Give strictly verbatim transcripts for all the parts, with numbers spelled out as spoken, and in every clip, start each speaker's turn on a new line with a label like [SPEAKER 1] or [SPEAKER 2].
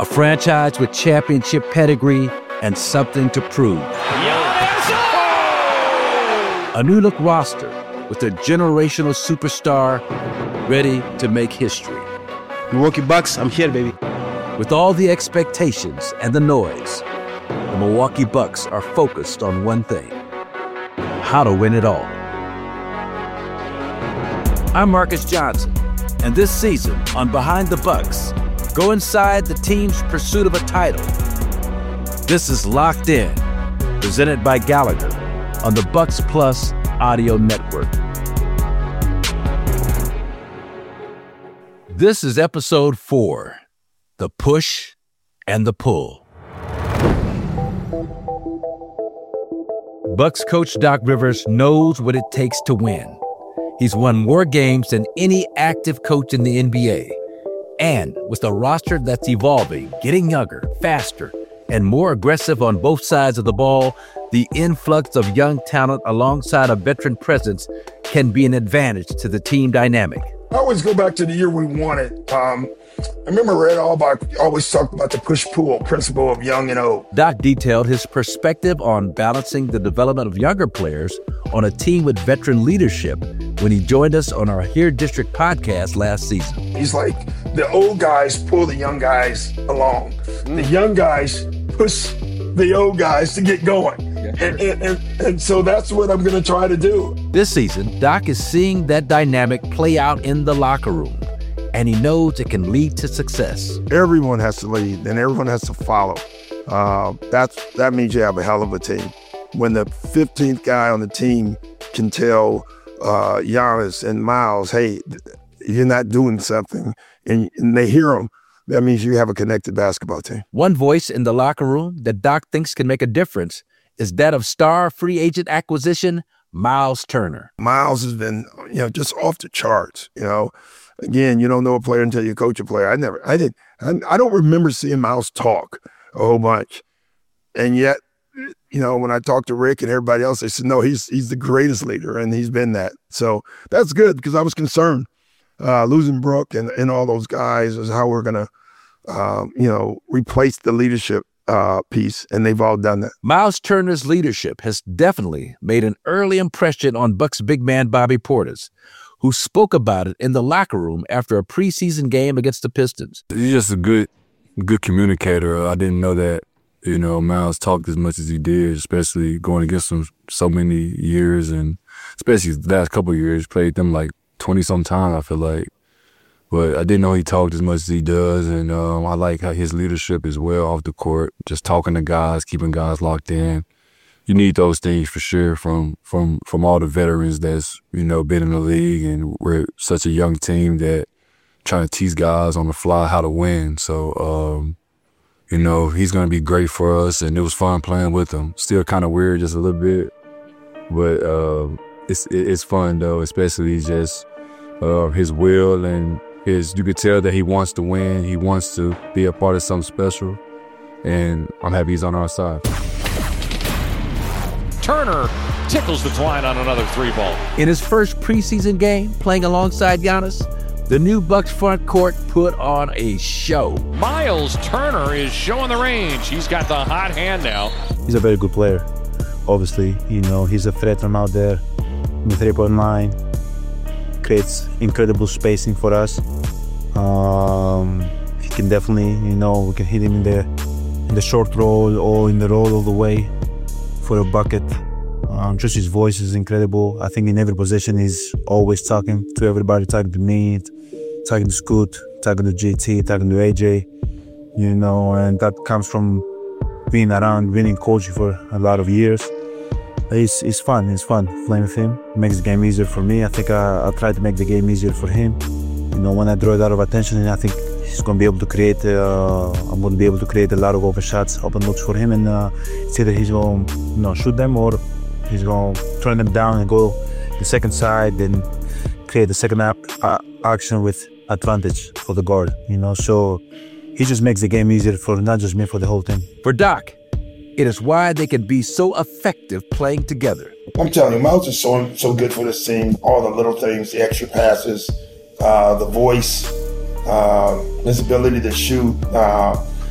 [SPEAKER 1] franchise with championship pedigree and something to prove. A new-look roster with a generational superstar ready to make history.
[SPEAKER 2] Milwaukee Bucks, I'm here, baby.
[SPEAKER 1] With all the expectations and the noise, the Milwaukee Bucks are focused on one thing: how to win it all. I'm Marcus Johnson, and this season on Behind the Bucks, go inside the team's pursuit of a title. This is Locked In, presented by Gallagher on the Bucks Plus Audio Network. This is episode four, The Push and the Pull. Bucks coach Doc Rivers knows what it takes to win. He's won more games than any active coach in the N B A. And with a roster that's evolving, getting younger, faster, and more aggressive on both sides of the ball, the influx of young talent alongside a veteran presence can be an advantage to the team dynamic.
[SPEAKER 3] I always go back to the year we won it. Um, I remember Red Auerbach always talked about the push-pull principle of young and old.
[SPEAKER 1] Doc detailed his perspective on balancing the development of younger players on a team with veteran leadership when he joined us on our Here District podcast last season.
[SPEAKER 3] He's like, the old guys pull the young guys along. Mm. The young guys push the old guys to get going. Yeah. And, and, and, and so that's what I'm going to try to do.
[SPEAKER 1] This season, Doc is seeing that dynamic play out in the locker room, and he knows it can lead to success.
[SPEAKER 4] Everyone has to lead, and everyone has to follow. Uh, that's that means you have a hell of a team. When the fifteenth guy on the team can tell uh, Giannis and Miles, hey, you're not doing something, and, and they hear him, that means you have a connected basketball team.
[SPEAKER 1] One voice in the locker room that Doc thinks can make a difference is that of star free agent acquisition, Miles Turner.
[SPEAKER 4] Miles has been, you know, just off the charts. You know, again, you don't know a player until you coach a player. I never, I didn't, I, I don't remember seeing Miles talk a whole bunch, and yet, you know, when I talked to Rick and everybody else, they said, no, he's he's the greatest leader, and he's been that. So that's good because I was concerned uh, losing Brooke and and all those guys is how we're gonna, um, you know, replace the leadership Uh, piece, and they've all done that.
[SPEAKER 1] Miles Turner's leadership has definitely made an early impression on Bucks big man Bobby Portis, who spoke about it in the locker room after a preseason game against the Pistons.
[SPEAKER 5] He's just a good, good communicator. I didn't know that, you know, Miles talked as much as he did, especially going against him so many years, and especially the last couple of years, played them like twenty-some times, I feel like. But I didn't know he talked as much as he does, and um, I like how his leadership is well off the court, just talking to guys, keeping guys locked in. You need those things for sure from from from all the veterans that's, you know, been in the league, and we're such a young team that trying to teach guys on the fly how to win. So, um, you know, he's going to be great for us, and it was fun playing with him. Still kind of weird just a little bit, but uh, it's it's fun, though, especially just uh, his will and Is you could tell that he wants to win. He wants to be a part of something special, and I'm happy he's on our side.
[SPEAKER 6] Turner tickles the twine on another three ball.
[SPEAKER 1] In his first preseason game, playing alongside Giannis, the new Bucks front court put on a show.
[SPEAKER 6] Miles Turner is showing the range. He's got the hot hand now.
[SPEAKER 7] He's a very good player. Obviously, you know, he's a threat from out there in the three-point line. Creates incredible spacing for us. Um, he can definitely, you know, we can hit him in the in the short roll or in the roll all the way for a bucket. Um, just his voice is incredible. I think in every possession he's always talking to everybody, talking to me, talking to Scoot, talking to J T, talking to A J. You know, and that comes from being around winning coaching for a lot of years. It's, it's fun, it's fun playing with him. It makes the game easier for me. I think I, I try to make the game easier for him. You know, when I draw a lot of attention, I think he's going to be able to create, uh, I'm going to be able to create a lot of open shots, open looks for him. And uh, it's either he's going to, you know, shoot them or he's going to turn them down and go the second side and create the second ap- uh, action with advantage for the guard, you know. So he just makes the game easier for not just me, for the whole team.
[SPEAKER 1] For Doc, it is why they can be so effective playing together.
[SPEAKER 3] I'm telling you, Miles is so, so good for this team. All the little things, the extra passes, uh, the voice, uh, his ability to shoot. Uh,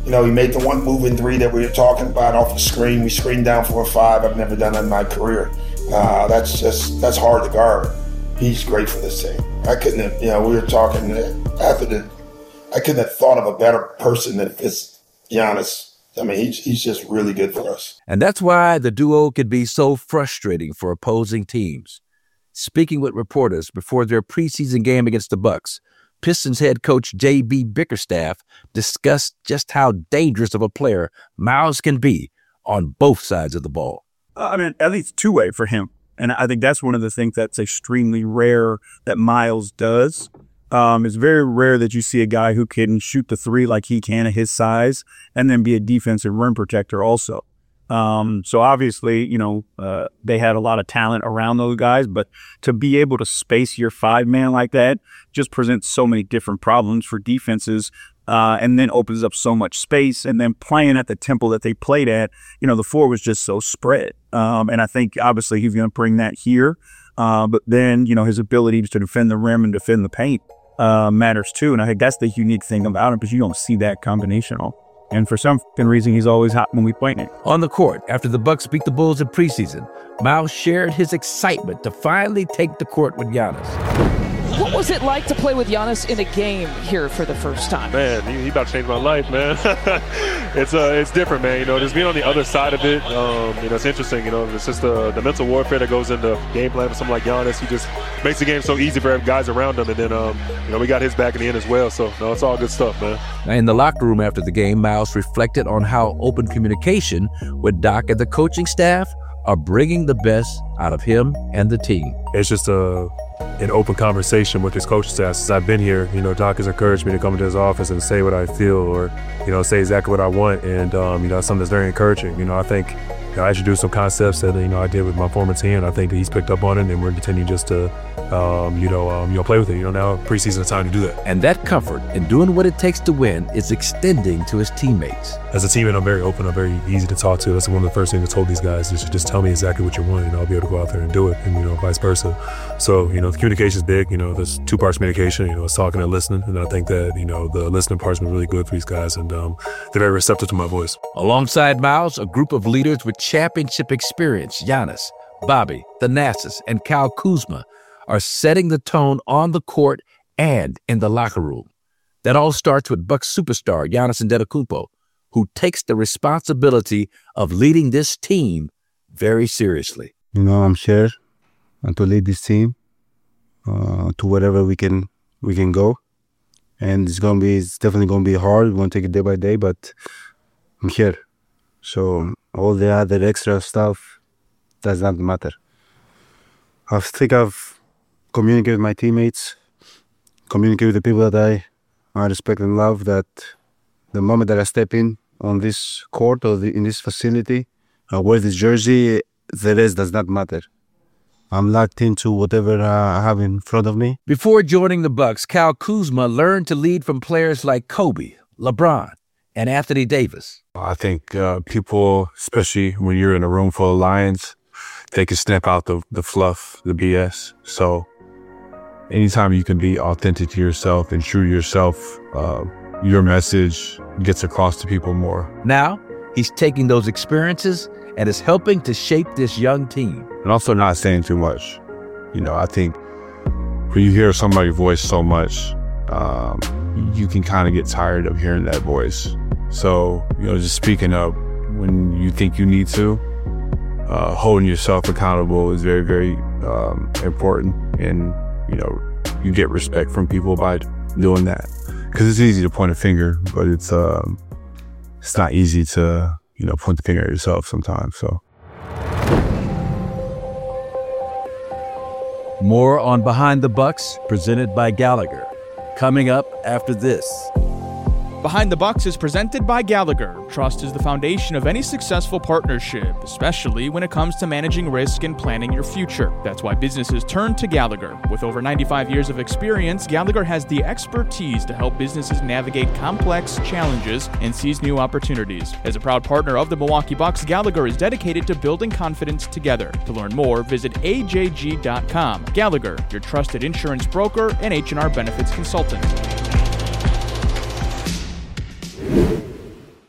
[SPEAKER 3] You know, he made the one move in three that we were talking about off the screen. We screened down four or five. I've never done that in my career. Uh, that's just, that's hard to guard. He's great for this team. I couldn't have, you know, we were talking after the, I couldn't have thought of a better person than it's Giannis. I mean, he's, he's just really good for us.
[SPEAKER 1] And that's why the duo could be so frustrating for opposing teams. Speaking with reporters before their preseason game against the Bucks, Pistons head coach J B Bickerstaff discussed just how dangerous of a player Miles can be on both sides of the ball.
[SPEAKER 8] I mean, at least two-way for him. And I think that's one of the things that's extremely rare that Miles does. Um, it's very rare that you see a guy who can shoot the three like he can at his size and then be a defensive rim protector also. Um, so obviously, you know, uh, they had a lot of talent around those guys, but to be able to space your five man like that just presents so many different problems for defenses, uh, and then opens up so much space. And then playing at the tempo that they played at, you know, the floor was just so spread. Um, and I think obviously he's going to bring that here. Uh, but then, you know, his ability to defend the rim and defend the paint uh, matters too. And I think that's the unique thing about him, because you don't see that combination all. And for some reason, he's always hot when we play it.
[SPEAKER 1] On the court, after the Bucks beat the Bulls in preseason, Miles shared his excitement to finally take the court with Giannis.
[SPEAKER 9] What was it like to play with Giannis in a game here for the first time?
[SPEAKER 10] Man, he, he about to change my life, man. it's uh, it's different, man. You know, just being on the other side of it, um, you know, it's interesting. You know, it's just the, the mental warfare that goes into game plan for someone like Giannis. He just makes the game so easy for guys around him. And then, um, you know, we got his back in the end as well. So, no, it's all good stuff, man.
[SPEAKER 1] In the locker room after the game, Miles reflected on how open communication with Doc and the coaching staff are bringing the best out of him and the team.
[SPEAKER 5] It's just a an open conversation with his coaching staff. Since I've been here, you know, Doc has encouraged me to come into his office and say what I feel, or, you know, say exactly what I want. And, um, you know, that's something that's very encouraging. You know, I think you know, I introduced some concepts that, you know, I did with my former team, and I think that he's picked up on it, and we're continuing just to, um, you know, um, you know, play with it. You know, now preseason is time to do that.
[SPEAKER 1] And that comfort in doing what it takes to win is extending to his teammates.
[SPEAKER 5] As a teammate, I'm very open. I'm very easy to talk to. That's one of the first things I told these guys is just tell me exactly what you want, and I'll be able to go out there and do it, and, you know, vice versa. So, you know, the communication is big. You know, there's two parts of communication. You know, it's talking and listening, and I think that, you know, the listening part's been really good for these guys, and um, they're very receptive to my voice.
[SPEAKER 1] Alongside Miles, a group of leaders with championship experience, Giannis, Bobby, Thanasis, and Kyle Kuzma, are setting the tone on the court and in the locker room. That all starts with Bucks superstar Giannis Antetokounmpo, who takes the responsibility of leading this team very seriously.
[SPEAKER 7] You know, I'm here and to lead this team uh, to wherever we can we can go, and it's gonna be it's definitely gonna be hard. We're gonna take it day by day, but I'm here. So all the other extra stuff does not matter. I think I've communicated with my teammates, communicated with the people that I, I respect and love, that the moment that I step in on this court or the, in this facility, I wear this jersey, the rest does not matter. I'm locked into whatever uh, I have in front of me.
[SPEAKER 1] Before joining the Bucks, Kyle Kuzma learned to lead from players like Kobe, LeBron, and Anthony Davis.
[SPEAKER 5] I think uh, people, especially when you're in a room full of lions, they can snap out the, the fluff, the B S. So anytime you can be authentic to yourself and true to yourself, uh, your message gets across to people more.
[SPEAKER 1] Now, he's taking those experiences and is helping to shape this young team.
[SPEAKER 5] And also not saying too much. You know, I think when you hear somebody's voice so much, um, you can kind of get tired of hearing that voice. So, you know, just speaking up when you think you need to, uh, holding yourself accountable is very, very um, important. And, you know, you get respect from people by doing that. Because it's easy to point a finger, but it's um, it's not easy to, you know, point the finger at yourself sometimes, so.
[SPEAKER 1] More on Behind the Bucks, presented by Gallagher, coming up after this.
[SPEAKER 11] Behind the Bucks is presented by Gallagher. Trust is the foundation of any successful partnership, especially when it comes to managing risk and planning your future. That's why businesses turn to Gallagher. With over ninety-five years of experience, Gallagher has the expertise to help businesses navigate complex challenges and seize new opportunities. As a proud partner of the Milwaukee Bucks, Gallagher is dedicated to building confidence together. To learn more, visit A J G dot com. Gallagher, your trusted insurance broker and H and R benefits consultant.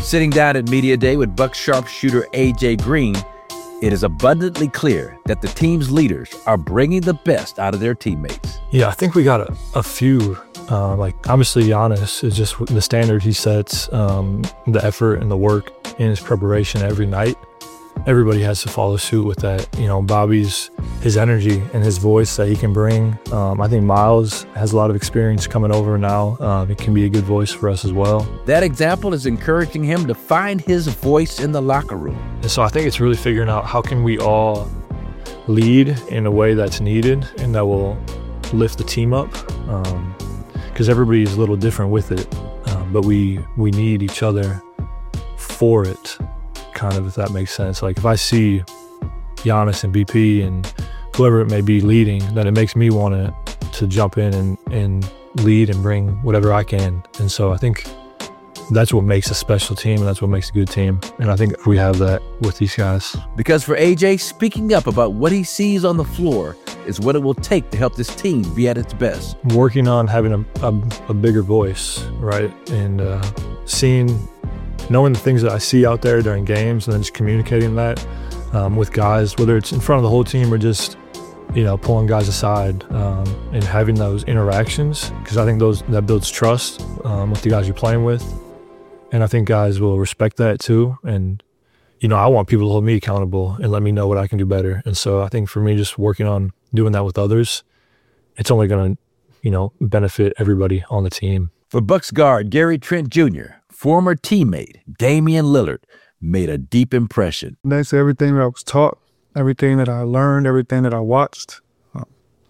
[SPEAKER 1] Sitting down at Media Day with Bucs sharpshooter A J Green, it is abundantly clear that the team's leaders are bringing the best out of their teammates.
[SPEAKER 12] Yeah, I think we got a, a few. Uh, like, obviously, Giannis is just the standard he sets, um, the effort and the work in his preparation every night. Everybody has to follow suit with that. You know, Bobby's, his energy and his voice that he can bring. Um, I think Miles has a lot of experience coming over now. Um, it can be a good voice for us as well.
[SPEAKER 1] That example is encouraging him to find his voice in the locker room.
[SPEAKER 12] And so I think it's really figuring out how can we all lead in a way that's needed and that will lift the team up. Um, because everybody is a little different with it, um, but we we need each other for it, kind of, if that makes sense. Like, if I see Giannis and B P and whoever it may be leading, then it makes me want to to jump in and, and lead and bring whatever I can. And so I think that's what makes a special team, and that's what makes a good team. And I think we have that with these guys.
[SPEAKER 1] Because for A J, speaking up about what he sees on the floor is what it will take to help this team be at its best.
[SPEAKER 12] Working on having a, a, a bigger voice, right? And uh, seeing, knowing the things that I see out there during games and then just communicating that um, with guys, whether it's in front of the whole team or just, you know, pulling guys aside um, and having those interactions, because I think those that builds trust um, with the guys you're playing with. And I think guys will respect that too. And, you know, I want people to hold me accountable and let me know what I can do better. And so I think for me, just working on doing that with others, it's only going to, you know, benefit everybody on the team.
[SPEAKER 1] For Bucs guard Gary Trent Junior, former teammate Damian Lillard made a deep impression.
[SPEAKER 13] That's everything that I was taught, everything that I learned, everything that I watched. Uh,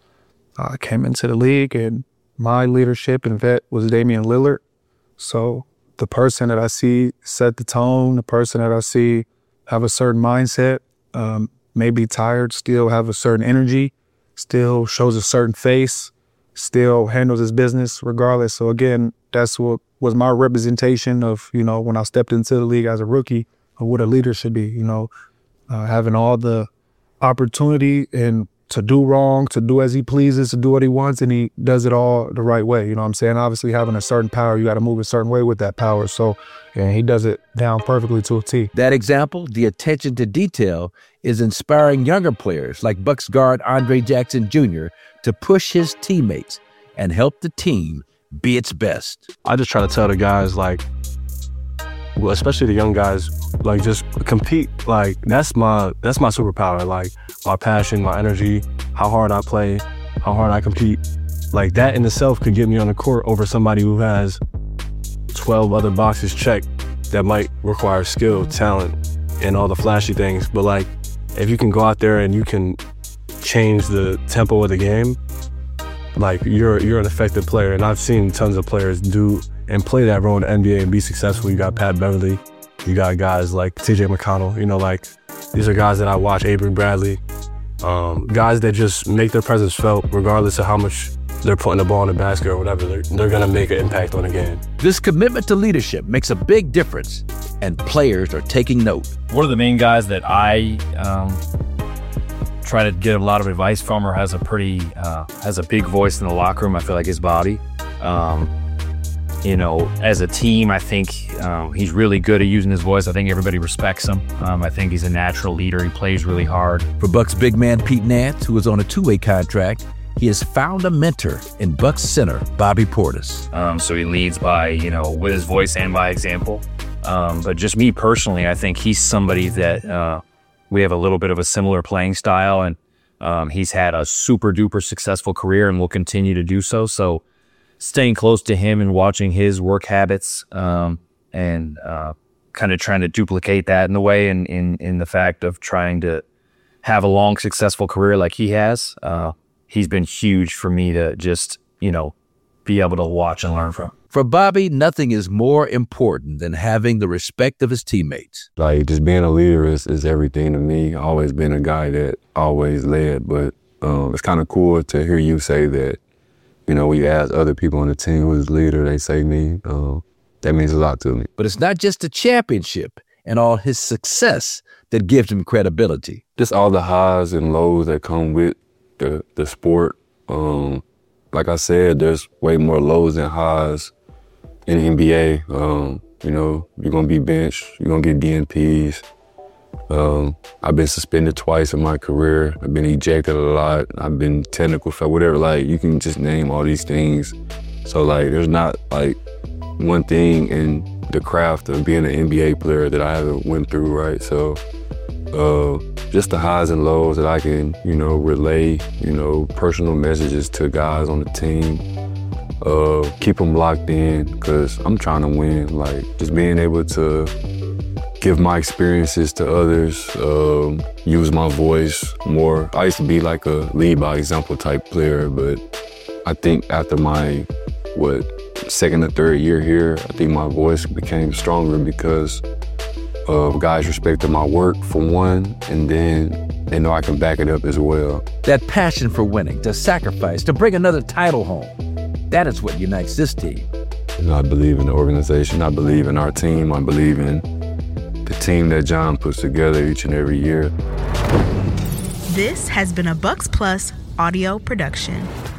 [SPEAKER 13] I came into the league and my leadership and vet was Damian Lillard. So the person that I see set the tone, the person that I see have a certain mindset, um, may be tired, still have a certain energy, still shows a certain face, still handles his business regardless. So again, that's what was my representation of, you know, when I stepped into the league as a rookie, of what a leader should be, you know, uh, having all the opportunity and to do wrong, to do as he pleases, to do what he wants, and he does it all the right way. You know what I'm saying? Obviously, having a certain power, you got to move a certain way with that power. So, and he does it down perfectly to a T.
[SPEAKER 1] That example, the attention to detail, is inspiring younger players like Bucs guard Andre Jackson Junior to push his teammates and help the team be its best.
[SPEAKER 2] I just try to tell the guys, like, well, especially the young guys, like, just compete. Like, that's my that's my superpower. Like, my passion, my energy, how hard I play, how hard I compete. Like, that in itself could get me on the court over somebody who has twelve other boxes checked that might require skill, talent, and all the flashy things. But, like, if you can go out there and you can change the tempo of the game, like, you're you're an effective player. And I've seen tons of players do and play that role in the N B A and be successful. You got Pat Beverly, you got guys like T J McConnell, you know, like, these are guys that I watch, Avery Bradley, um, guys that just make their presence felt regardless of how much they're putting the ball in the basket or whatever. They're, they're going to make an impact on the game.
[SPEAKER 1] This commitment to leadership makes a big difference, and players are taking note.
[SPEAKER 14] One of the main guys that I um, try to get a lot of advice from, or has a pretty, uh, has a big voice in the locker room, I feel like, is Bobby. Um, You know, as a team, I think um, he's really good at using his voice. I think everybody respects him. Um, I think he's a natural leader. He plays really hard.
[SPEAKER 1] For Bucs big man Pete Nance, who is on a two-way contract, he has found a mentor in Bucs center Bobby Portis.
[SPEAKER 14] Um, so he leads by, you know, with his voice and by example. Um, but just me personally, I think he's somebody that uh, we have a little bit of a similar playing style, and um, he's had a super duper successful career and will continue to do so. So staying close to him and watching his work habits um, and uh, kind of trying to duplicate that in the way, and in, in the fact of trying to have a long, successful career like he has, uh, he's been huge for me to just, you know, be able to watch and learn from.
[SPEAKER 1] For Bobby, nothing is more important than having the respect of his teammates.
[SPEAKER 5] Like, just being a leader is, is everything to me. Always been a guy that always led, but um, it's kind of cool to hear you say that. You know, when you ask other people on the team who's the leader, they say me. Uh, that means a lot to me.
[SPEAKER 1] But it's not just the championship and all his success that gives him credibility.
[SPEAKER 5] Just all the highs and lows that come with the, the sport. Um, like I said, there's way more lows than highs in the N B A. Um, You know, you're gonna be benched, you're gonna get D N Ps. Um, I've been suspended twice in my career. I've been ejected a lot. I've been technical foul, whatever. Like, you can just name all these things. So, like, there's not, like, one thing in the craft of being an N B A player that I haven't went through, right? So, uh, just the highs and lows that I can, you know, relay, you know, personal messages to guys on the team. Uh, keep them locked in, because I'm trying to win. Like, just being able to give my experiences to others, um, use my voice more. I used to be like a lead by example type player, but I think after my, what, second or third year here, I think my voice became stronger because uh, guys respected my work for one, and then they know I can back it up as well.
[SPEAKER 1] That passion for winning, to sacrifice, to bring another title home, that is what unites this team.
[SPEAKER 5] You know, I believe in the organization, I believe in our team, I believe in the team that John puts together each and every year.
[SPEAKER 15] This has been a Bucks Plus audio production.